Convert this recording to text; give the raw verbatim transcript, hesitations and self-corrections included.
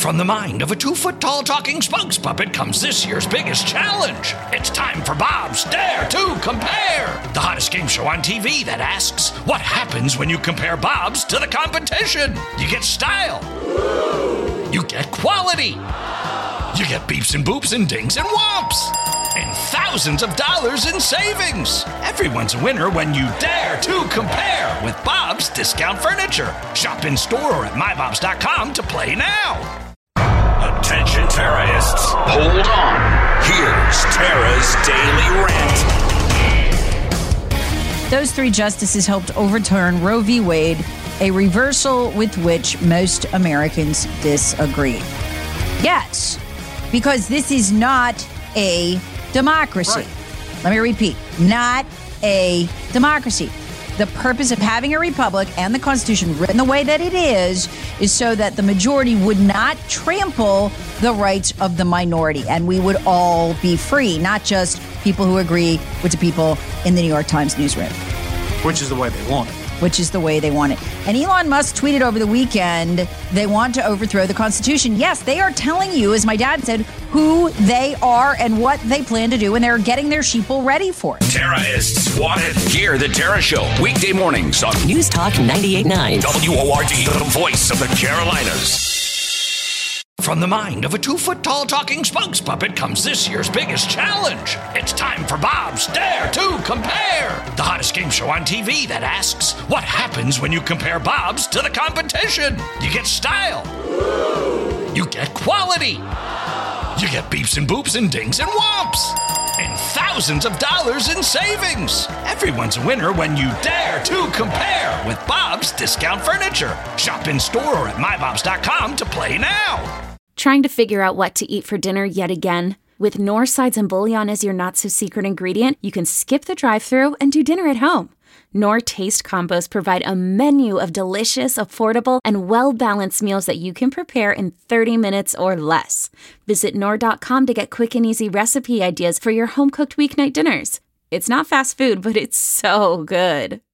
From the mind of a two-foot-tall talking spokes puppet comes this year's biggest challenge. It's time for Bob's Dare to Compare, the hottest game show on T V that asks, what happens when you compare Bobs to the competition? You get style. You get quality. You get beeps and boops and dings and whomps. And thousands of dollars in savings. Everyone's a winner when you dare to compare with Bob's Discount Furniture. Shop in store or at my bobs dot com to play now. Attention terrorists, hold on. Here's Tara's Daily Rant. Those three justices helped overturn Roe v. Wade, a reversal with which most Americans disagree. Yes, because this is not a democracy. Right. Let me repeat, not a democracy. The purpose of having a republic and the Constitution written the way that it is, is so that the majority would not trample the rights of the minority and we would all be free, not just people who agree with the people in the New York Times newsroom. Which is the way they want it. Which is the way they want it. And Elon Musk tweeted over the weekend, they want to overthrow the Constitution. Yes, they are telling you, as my dad said, who they are and what they plan to do, and they're getting their sheeple ready for it. Terrorists wanted. Hear the Tara Show, weekday mornings on News Talk ninety-eight point nine. W O R D, the voice of the Carolinas. From the mind of a two-foot-tall talking spokes puppet comes this year's biggest challenge. It's time for Bob's Dare to Compare, the hottest game show on T V that asks, what happens when you compare Bobs to the competition? You get style. You get quality. You get beeps and boops and dings and whomps. And thousands of dollars in savings. Everyone's a winner when you dare to compare with Bob's Discount Furniture. Shop in store or at my bobs dot com to play now. Trying to figure out what to eat for dinner yet again? With Knorr sides and bouillon as your not-so-secret ingredient, you can skip the drive-thru and do dinner at home. Knorr Taste Combos provide a menu of delicious, affordable, and well-balanced meals that you can prepare in thirty minutes or less. Visit Knorr dot com to get quick and easy recipe ideas for your home-cooked weeknight dinners. It's not fast food, but it's so good.